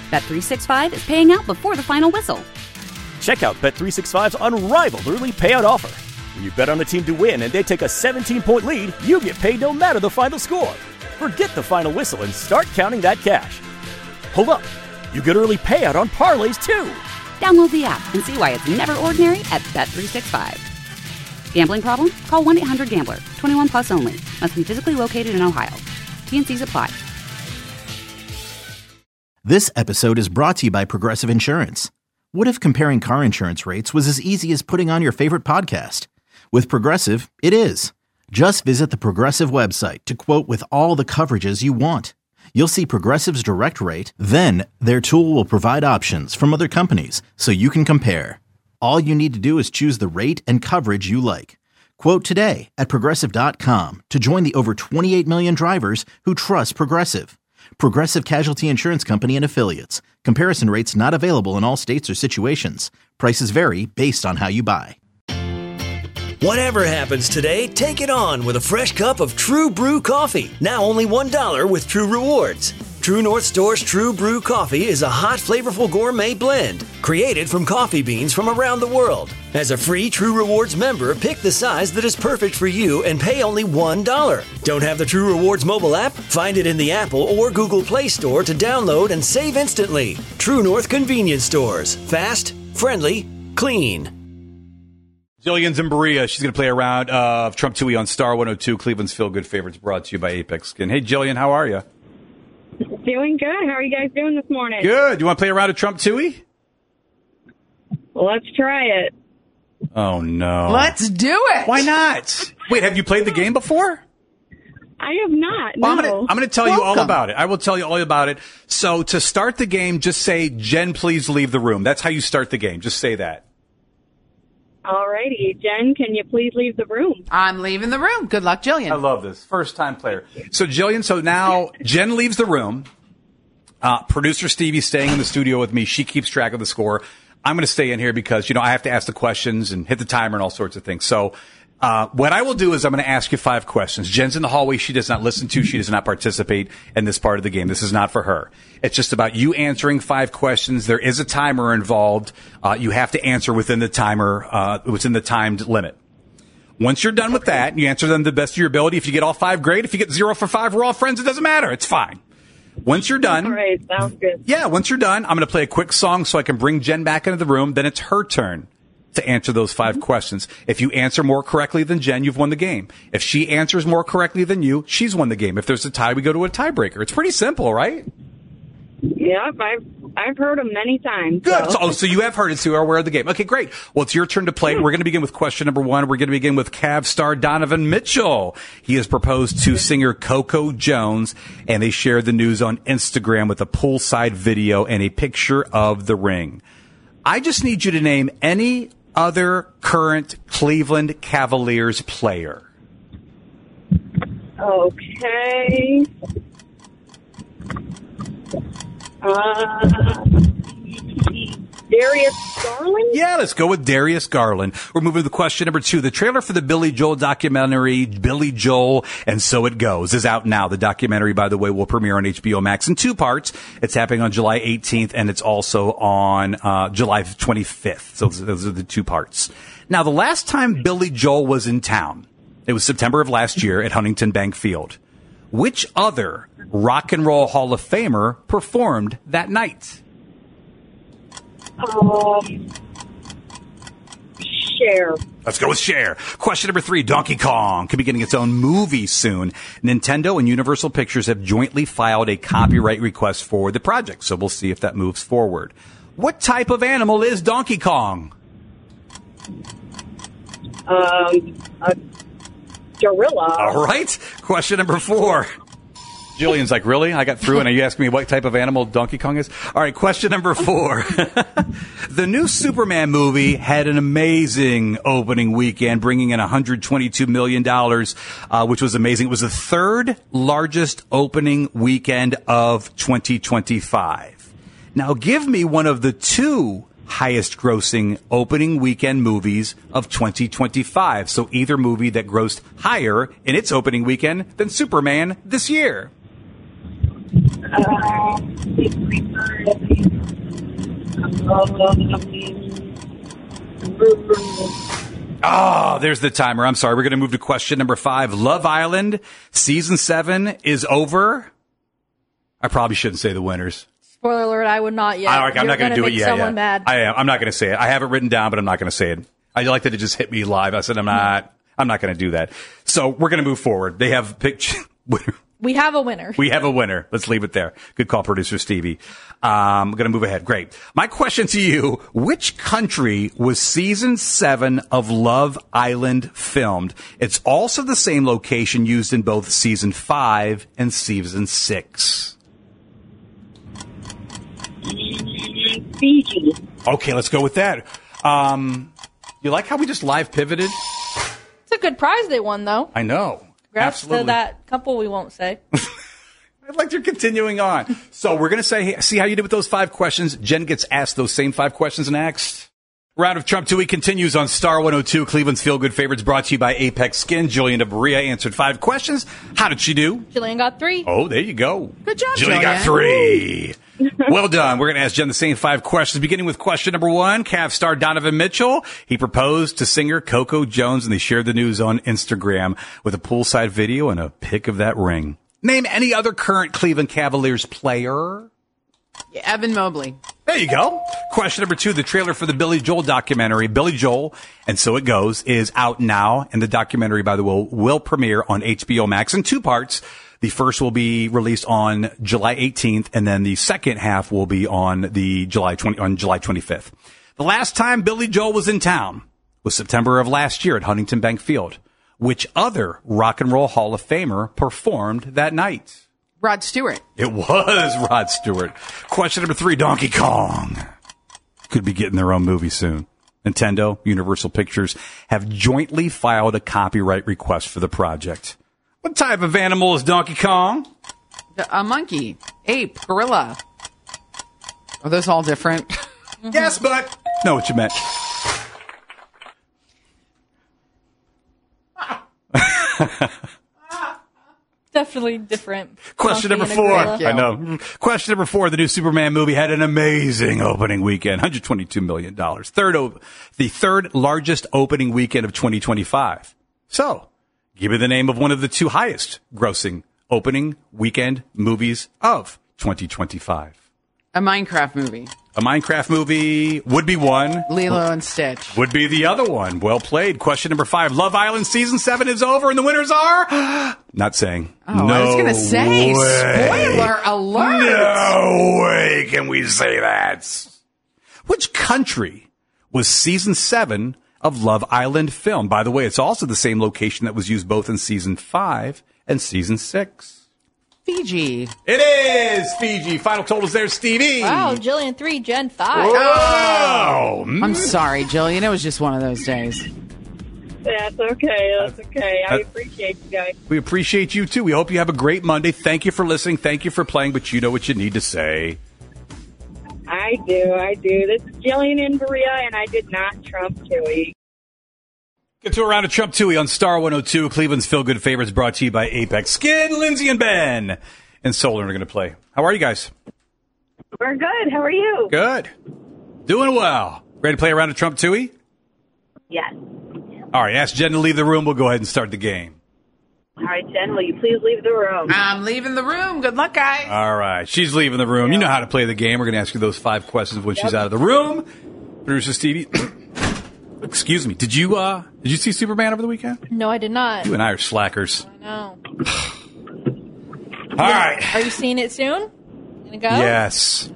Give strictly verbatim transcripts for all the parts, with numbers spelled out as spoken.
Bet three sixty-five is paying out before the final whistle. Check out Bet three sixty-five's unrivaled early payout offer. When you bet on a team to win and they take a seventeen-point lead, you get paid no matter the final score. Forget the final whistle and start counting that cash. Hold up. You get early payout on parlays, too. Download the app and see why it's never ordinary at Bet three sixty-five. Gambling problem? Call one eight hundred gambler. twenty-one plus only. Must be physically located in Ohio. T and C's apply. This episode is brought to you by Progressive Insurance. What if comparing car insurance rates was as easy as putting on your favorite podcast? With Progressive, it is. Just visit the Progressive website to quote with all the coverages you want. You'll see Progressive's direct rate, then their tool will provide options from other companies so you can compare. All you need to do is choose the rate and coverage you like. Quote today at Progressive dot com to join the over twenty-eight million drivers who trust Progressive. Progressive Casualty Insurance Company and Affiliates. Comparison rates not available in all states or situations. Prices vary based on how you buy. Whatever happens today, take it on with a fresh cup of True Brew coffee. Now only one dollar with True Rewards. True North Store's True Brew coffee is a hot, flavorful gourmet blend created from coffee beans from around the world. As a free True Rewards member, pick the size that is perfect for you and pay only one dollar. Don't have the True Rewards mobile app? Find it in the Apple or Google Play Store to download and save instantly. True North Convenience Stores. Fast, friendly, clean. Jillian's in Berea. She's going to play a round of Trump Tui on Star one oh two, Cleveland's Feel Good Favorites, brought to you by Apex Skin. Hey, Jillian, how are you? Doing good. How are you guys doing this morning? Good. You want to play a round of Trump Tui? Let's try it. Oh, no. Let's do it. Why not? Wait, have you played the game before? I have not. Well, no. I'm going to tell Welcome. you all about it. I will tell you all about it. So to start the game, just say, Jen, please leave the room. That's how you start the game. Just say that. All righty. Jen, can you please leave the room? I'm leaving the room. Good luck, Jillian. I love this. First time player. So, Jillian, so now Jen leaves the room. Uh, producer Stevie's staying in the studio with me. She keeps track of the score. I'm going to stay in here because, you know, I have to ask the questions and hit the timer and all sorts of things. So, uh, what I will do is I'm going to ask you five questions. Jen's in the hallway. She does not listen to. She does not participate in this part of the game. This is not for her. It's just about you answering five questions. There is a timer involved. Uh, you have to answer within the timer, uh, within the timed limit. Once you're done with that, you answer them to the best of your ability. If you get all five, great. If you get zero for five, we're all friends. It doesn't matter. It's fine. Once you're done. All right. Sounds good. Yeah, once you're done, I'm going to play a quick song so I can bring Jen back into the room. Then it's her turn to answer those five mm-hmm. questions. If you answer more correctly than Jen, you've won the game. If she answers more correctly than you, she's won the game. If there's a tie, we go to a tiebreaker. It's pretty simple, right? Yep, I've I've heard them many times. Good. So. So, oh, so you have heard it, so you're aware of the game. Okay, great. Well, it's your turn to play. We're going to begin with question number one. We're going to begin with Cavs star Donovan Mitchell. He has proposed to singer Coco Jones, and they shared the news on Instagram with a poolside video and a picture of the ring. I just need you to name any other current Cleveland Cavaliers player. Okay. Uh, Darius Garland? Yeah, let's go with Darius Garland. We're moving to question number two. The trailer for the Billy Joel documentary, Billy Joel, and So It Goes, is out now. The documentary, by the way, will premiere on H B O Max in two parts. It's happening on July eighteenth, and it's also on uh July twenty-fifth. So those are the two parts. Now, the last time Billy Joel was in town, it was September of last year at Huntington Bank Field. Which other Rock and Roll Hall of Famer performed that night? Um, Cher. Let's go with Cher. Question number three. Donkey Kong could be getting its own movie soon. Nintendo and Universal Pictures have jointly filed a copyright request for the project, so we'll see if that moves forward. What type of animal is Donkey Kong? Um, a gorilla. All right. Question number four. Jillian's like, really? I got through, and are you asking me what type of animal Donkey Kong is? All right, question number four. The new Superman movie had an amazing opening weekend, bringing in one hundred twenty-two million dollars, uh, which was amazing. It was the third largest opening weekend of twenty twenty-five. Now, give me one of the two highest grossing opening weekend movies of twenty twenty-five. So either movie that grossed higher in its opening weekend than Superman this year. Uh, Oh, there's the timer. I'm sorry. We're going to move to question number five. Love Island season seven is over. I probably shouldn't say the winners. Spoiler alert, I would not yet. I, I'm You're not going to do it make yet. someone Yeah. mad. I am. I'm not going to say it. I have it written down, but I'm not going to say it. I like that it just hit me live. I said I'm not. I'm not going to do that. So we're going to move forward. They have picked. We have a winner. We have a winner. Let's leave it there. Good call, producer Stevie. Um, going to move ahead. Great. My question to you, which country was season seven of Love Island filmed? It's also the same location used in both season five and season six. Fiji. Okay, let's go with that. Um, you like how we just live pivoted? It's a good prize they won, though. I know. Congrats Absolutely. to that couple we won't say. I'd like to continuing on. So we're going to say, see how you did with those five questions. Jen gets asked those same five questions next. Round of Trump Tui continues on Star one oh two, Cleveland's Feel Good Favorites, brought to you by Apex Skin. Jillian DeBria answered five questions. How did she do? Jillian got three. Oh, there you go. Good job, Jillian Jillian. got three. Well done. We're going to ask Jen the same five questions, beginning with question number one. Cavs star Donovan Mitchell. He proposed to singer Coco Jones, and they shared the news on Instagram with a poolside video and a pic of that ring. Name any other current Cleveland Cavaliers player. Yeah, Evan Mobley. There you go. Question number two, the trailer for the Billy Joel documentary, Billy Joel, and So It Goes, is out now. And the documentary, by the way, will premiere on H B O Max in two parts. The first will be released on July eighteenth, and then the second half will be on the July twentieth, on July twenty-fifth. The last time Billy Joel was in town was September of last year at Huntington Bank Field. Which other Rock and Roll Hall of Famer performed that night? Rod Stewart. It was Rod Stewart. Question number three, Donkey Kong could be getting their own movie soon. Nintendo, Universal Pictures have jointly filed a copyright request for the project. What type of animal is Donkey Kong? A monkey. Ape. Gorilla. Are those all different? Yes, but know what you meant. Definitely different. Question number Monkey and a four. gorilla. I know. Question number four. The new Superman movie had an amazing opening weekend, one hundred twenty-two million dollars. Third, o- the third largest opening weekend of twenty twenty-five. So, give me the name of one of the two highest grossing opening weekend movies of twenty twenty-five. A Minecraft movie. A Minecraft movie would be one. Lilo and Stitch. Would be the other one. Well played. Question number five. Love Island season seven is over and the winners are... Not saying. Oh, no I was going to say, way. spoiler alert. No way can we say that. Which country was season seven of Love Island filmed? By the way, it's also the same location that was used both in season five and season six. Fiji. It is Fiji. Final totals there, Stevie. Wow, Jillian three, Jen five. Oh, I'm sorry, Jillian. It was just one of those days. That's okay. That's okay. I Uh, appreciate you guys. we appreciate you, too. We hope you have a great Monday. Thank you for listening. Thank you for playing, but you know what you need to say. I do. I do. This is Jillian in Berea, and I did not trump Tui. Get to a round of Trump Tui on Star one oh two, Cleveland's Feel Good Favorites, brought to you by Apex Skin. Lindsay and Ben and Solar are going to play. How are you guys? We're good. How are you? Good. Doing well. Ready to play a round of Trump Tui? Yes. All right, ask Jen to leave the room. We'll go ahead and start the game. All right, Jen, will you please leave the room? I'm leaving the room. Good luck, guys. All right, she's leaving the room. You know how to play the game. We're going to ask you those five questions when she's out of the room. Producer Stevie. Excuse me. Did you uh did you see Superman over the weekend? No, I did not. You and I are slackers. I know. All right. Are you seeing it soon? Gonna go? Yes.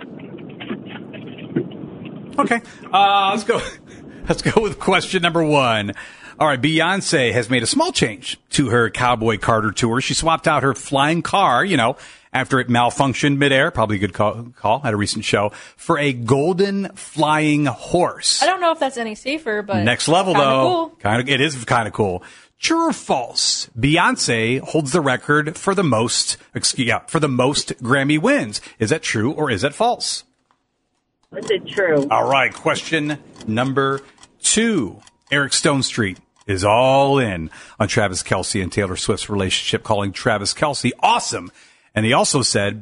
Okay. Uh, let's go. Let's go with question number one. All right. Beyonce has made a small change to her Cowboy Carter tour. She swapped out her flying car, you know, after it malfunctioned midair. Probably a good call, call at a recent show, for a golden flying horse. I don't know if that's any safer, but Next level, kinda though. Cool. Kind of, it is kind of cool. True or false? Beyonce holds the record for the most, excuse, yeah, for the most Grammy wins. Is that true or is that false? Is it true? All right. Question number two. Eric Stone Street is all in on Travis Kelce and Taylor Swift's relationship, calling Travis Kelce awesome. And he also said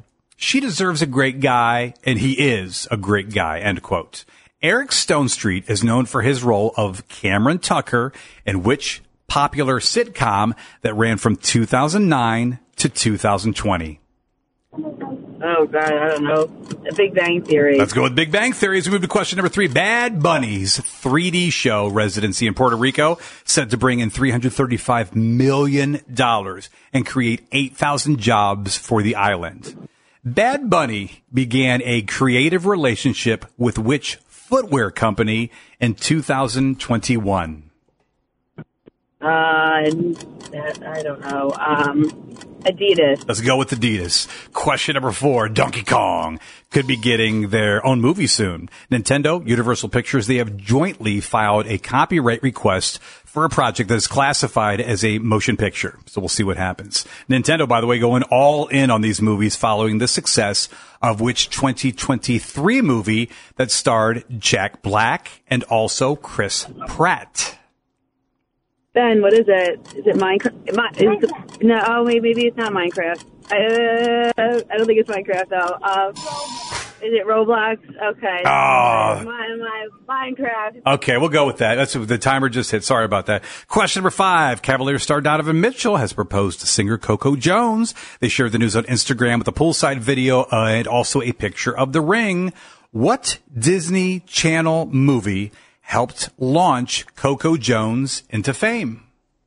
She deserves a great guy, and he is a great guy, end quote. Eric Stonestreet is known for his role of Cameron Tucker in which popular sitcom that ran from two thousand nine to two thousand twenty? Oh, God, I don't know. The Big Bang Theory. Let's go with Big Bang Theory as we move to question number three. Bad Bunny's three D show residency in Puerto Rico set to bring in three hundred thirty-five million dollars and create eight thousand jobs for the island. Bad Bunny began a creative relationship with which footwear company in two thousand twenty-one? Uh, I don't know. Um, Adidas. Let's go with Adidas. Question number four. Donkey Kong could be getting their own movie soon. Nintendo, Universal Pictures, they have jointly filed a copyright request for a project that is classified as a motion picture. So we'll see what happens. Nintendo, by the way, going all in on these movies following the success of which twenty twenty-three movie that starred Jack Black and also Chris Pratt. Ben, what is it? Is it Minecraft? Is it, no, oh, maybe, maybe it's not Minecraft. Uh, I don't think it's Minecraft, though. Uh, is it Roblox? Okay. Oh. My, my, Minecraft. Okay, we'll go with that. That's the timer just hit. Sorry about that. Question number five. Cavaliers star Donovan Mitchell has proposed to singer Coco Jones. They shared the news on Instagram with a poolside video uh, and also a picture of the ring. What Disney Channel movie helped launch Coco Jones into fame?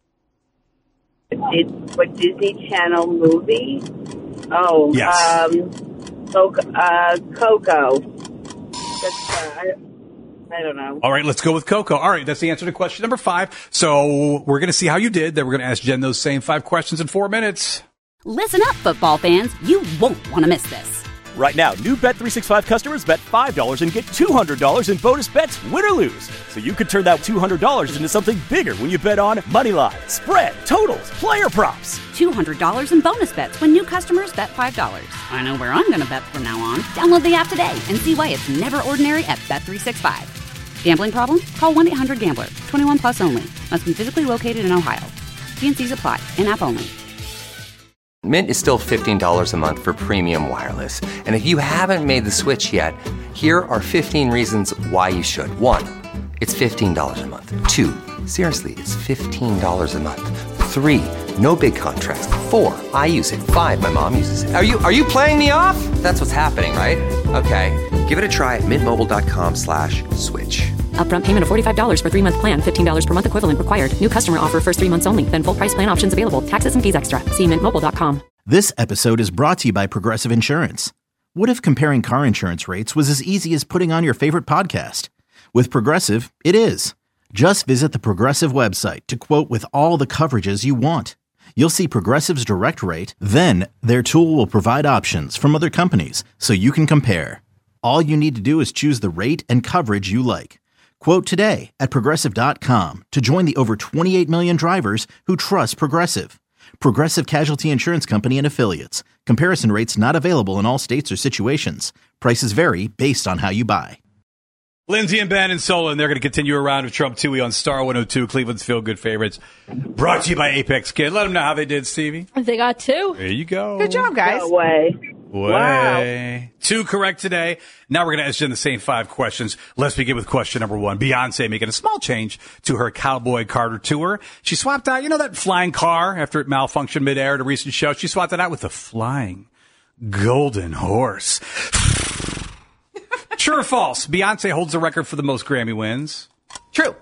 Did, what Disney Channel movie? Oh, yes. Um, Coco. Uh, Coco. That's, uh, I, I don't know. All right, let's go with Coco. All right, that's the answer to question number five. So we're going to see how you did. Then we're going to ask Jen those same five questions in four minutes. Listen up, football fans. You won't want to miss this. Right now, new Bet three sixty-five customers bet five dollars and get two hundred dollars in bonus bets, win or lose. So you could turn that two hundred dollars into something bigger when you bet on money line, spread, totals, player props. two hundred dollars in bonus bets when new customers bet five dollars. I know where I'm going to bet from now on. Download the app today and see why it's never ordinary at Bet three sixty-five. Gambling problem? Call one eight hundred gambler. twenty-one plus only. Must be physically located in Ohio. T and C's apply. In-app only. Mint is still fifteen dollars a month for premium wireless. And if you haven't made the switch yet, here are fifteen reasons why you should. One, it's fifteen dollars a month. Two, seriously, it's fifteen dollars a month. Three, no big contrast. Four, I use it. Five, my mom uses it. Are you are you playing me off? That's what's happening, right? Okay, give it a try at mintmobile.com slash switch. Upfront payment of forty-five dollars for three-month plan. fifteen dollars per month equivalent required. New customer offer first three months only. Then full price plan options available. Taxes and fees extra. See mint mobile dot com. This episode is brought to you by Progressive Insurance. What if comparing car insurance rates was as easy as putting on your favorite podcast? With Progressive, it is. Just visit the Progressive website to quote with all the coverages you want. You'll see Progressive's direct rate, then their tool will provide options from other companies so you can compare. All you need to do is choose the rate and coverage you like. Quote today at Progressive dot com to join the over twenty-eight million drivers who trust Progressive. Progressive Casualty Insurance Company and Affiliates. Comparison rates not available in all states or situations. Prices vary based on how you buy. Lindsay and Ben and Solon, they're going to continue a round of Trump Tui on Star one oh two, Cleveland's Feel Good Favorites. Brought to you by Apex Kid. Let them know how they did, Stevie. They got two. There you go. Good job, guys. No way. Way. Wow. Two correct today. Now we're going to ask Jen the same five questions. Let's begin with question number one. Beyonce making a small change to her Cowboy Carter tour. She swapped out, you know, that flying car after it malfunctioned midair at a recent show. She swapped it out with a flying golden horse. True or false? Beyonce holds the record for the most Grammy wins. True.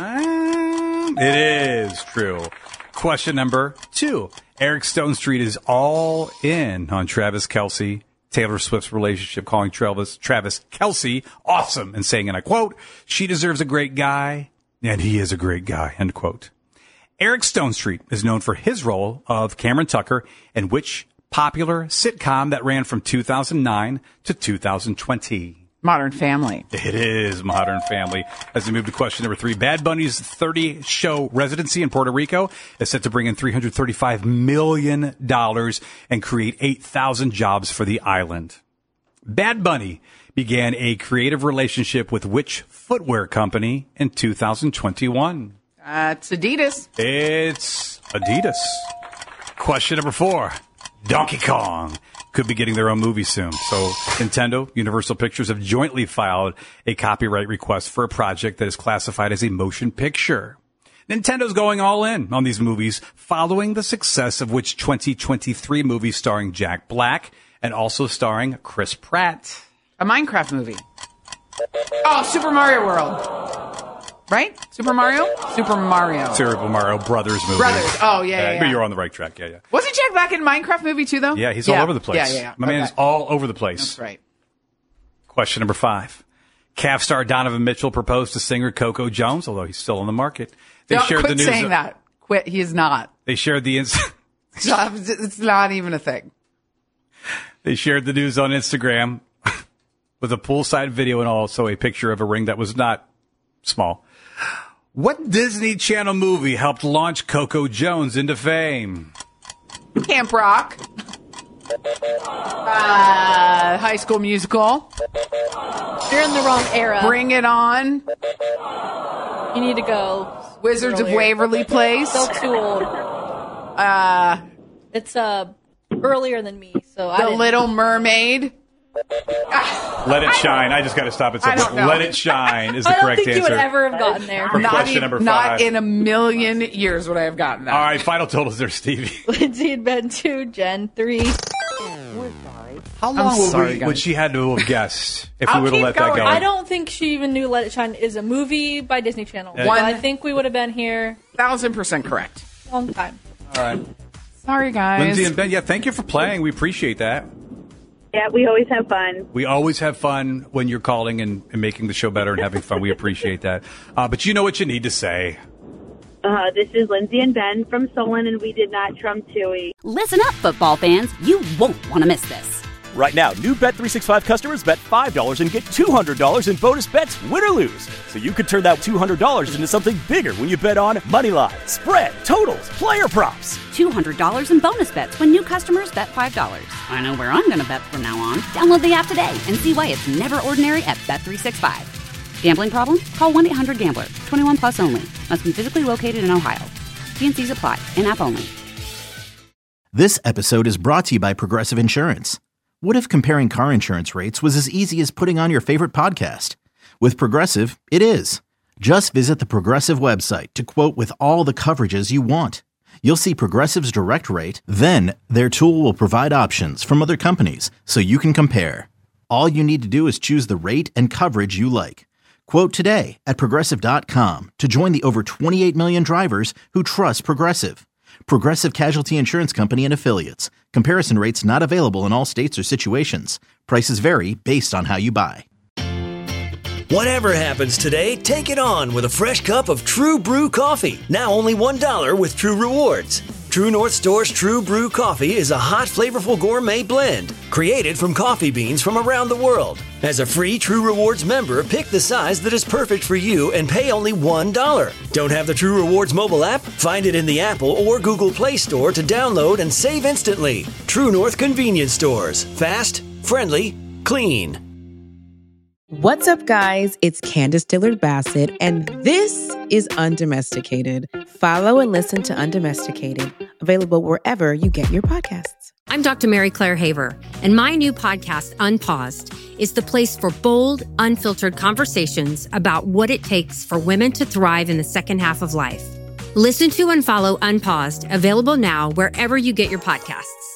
Um, it is true. Question number two. Eric Stonestreet is all in on Travis Kelce, Taylor Swift's relationship, calling Travis, Travis Kelce awesome and saying, and I quote, she deserves a great guy, and he is a great guy, end quote. Eric Stonestreet is known for his role of Cameron Tucker in which popular sitcom that ran from two thousand nine to two thousand twenty? Modern Family. It is Modern Family. As we move to question number three, Bad Bunny's thirty-show residency in Puerto Rico is set to bring in three hundred thirty-five million dollars and create eight thousand jobs for the island. Bad Bunny began a creative relationship with which footwear company in two thousand twenty-one? Uh, it's Adidas. It's Adidas. Question number four, Donkey Kong could be getting their own movie soon. So Nintendo, Universal Pictures have jointly filed a copyright request for a project that is classified as a motion picture. Nintendo's going all in on these movies following the success of which twenty twenty-three movie starring Jack Black and also starring Chris Pratt. A Minecraft movie. Oh, Super Mario World. Right? Super Mario? Super Mario. Super Mario Brothers movie. Brothers. Oh, yeah, yeah, yeah. But you're on the right track. Yeah, yeah. Wasn't Jack Black in Minecraft movie too, though? Yeah, he's yeah. all over the place. Yeah, yeah, yeah. My okay. man is all over the place. That's right. Question number five. Calf star Donovan Mitchell proposed to singer Coco Jones, although he's still on the market. They Don't shared quit the news. saying that. Quit. He is not. They shared the ins- it's, not it's not even a thing. They shared the news on Instagram with a poolside video and also a picture of a ring that was not small. What Disney Channel movie helped launch Coco Jones into fame? Camp Rock. Uh, High School Musical. You're in the wrong era. Bring It On. You need to go. Wizards earlier. of Waverly Place. Still too old. Uh, it's uh earlier than me, so I The didn't. Little Mermaid. Let It Shine. I just got to stop it. I don't know. Let It Shine is the I don't correct think answer. you would ever have gotten there. For Not, question e- number not five. in a million years would I have gotten that. All right, final totals there, Stevie. Lindsay and Ben two, Jen three. How long would, sorry, we, guys. would she had to have guessed if I'll we would have keep let that going. go? I don't think she even knew Let It Shine is a movie by Disney Channel. Yeah. One, I think we would have been here Thousand percent correct. a long time. All right. Sorry, guys. Lindsay and Ben, yeah, thank you for playing. We appreciate that. Yeah, we always have fun. We always have fun when you're calling and, and making the show better and having fun. We appreciate that. Uh, but you know what you need to say. Uh, this is Lindsay and Ben from Solon, and we did not trump Tui. Listen up, football fans. You won't want to miss this. Right now, new Bet three sixty-five customers bet five dollars and get two hundred dollars in bonus bets, win or lose. So you could turn that two hundred dollars into something bigger when you bet on money line, spread, totals, player props. two hundred dollars in bonus bets when new customers bet five dollars. I know where I'm going to bet from now on. Download the app today and see why it's never ordinary at Bet three sixty-five. Gambling problem? Call one eight hundred gambler. twenty-one plus only. Must be physically located in Ohio. T and C's apply. In-app only. This episode is brought to you by Progressive Insurance. What if comparing car insurance rates was as easy as putting on your favorite podcast? With Progressive, it is. Just visit the Progressive website to quote with all the coverages you want. You'll see Progressive's direct rate, then their tool will provide options from other companies so you can compare. All you need to do is choose the rate and coverage you like. Quote today at Progressive dot com to join the over twenty-eight million drivers who trust Progressive. Progressive Casualty Insurance Company and Affiliates. Comparison rates not available in all states or situations. Prices vary based on how you buy. Whatever happens today, take it on with a fresh cup of True Brew coffee. Now only one dollar with True Rewards. True North Store's True Brew coffee is a hot, flavorful gourmet blend created from coffee beans from around the world. As a free True Rewards member, pick the size that is perfect for you and pay only one dollar. Don't have the True Rewards mobile app? Find it in the Apple or Google Play Store to download and save instantly. True North Convenience Stores. Fast, friendly, clean. What's up, guys? It's Candace Dillard Bassett, and this is Undomesticated. Follow and listen to Undomesticated, available wherever you get your podcasts. I'm Doctor Mary Claire Haver, and my new podcast, Unpaused, is the place for bold, unfiltered conversations about what it takes for women to thrive in the second half of life. Listen to and follow Unpaused, available now wherever you get your podcasts.